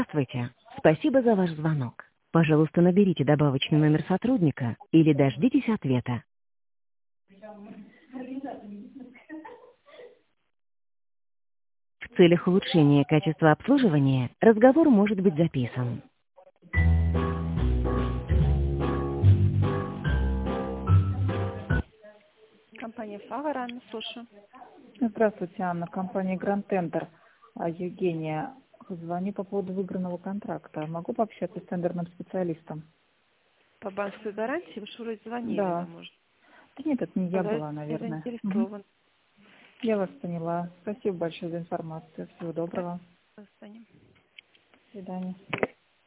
Здравствуйте. Спасибо за ваш звонок. Пожалуйста, наберите добавочный номер сотрудника или дождитесь ответа. В целях улучшения качества обслуживания разговор может быть записан. Компания «Фавор», Анна, слушаю. Здравствуйте, Анна. Компания «Гранд Тендер». Евгения, звоню по поводу выигранного контракта. Могу пообщаться с тендерным специалистом? По банковской гарантии вы же вроде звонили Да. нам уже. Да нет, это не я Говорит, была, не наверное. заинтересован. Я вас поняла. Спасибо большое за информацию. Всего доброго. До свидания. До свидания.